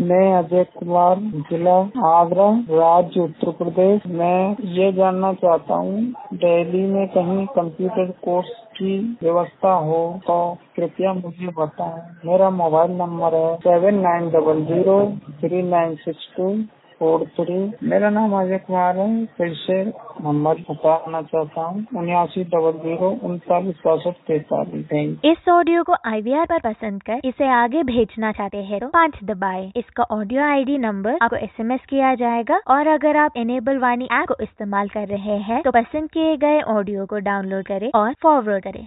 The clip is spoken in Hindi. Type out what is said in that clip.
मैं अजय कुमार, जिला आगरा, राज्य उत्तर प्रदेश। मैं ये जानना चाहता हूँ, दिल्ली में कहीं कंप्यूटर कोर्स की व्यवस्था हो तो कृपया मुझे बताएं। मेरा मोबाइल नंबर है 7900396243। मेरा नाम अजय कुमार है। फिर से नंबर बताना चाहता हूँ 7900396243। इस ऑडियो को IVR पर पसंद कर इसे आगे भेजना चाहते हैं तो 5 दबाएं। इसका ऑडियो ID नंबर आपको SMS किया जाएगा और अगर आप इनेबल वाणी ऐप को इस्तेमाल कर रहे हैं तो पसंद किए गए ऑडियो को डाउनलोड करें और फॉरवर्ड करें।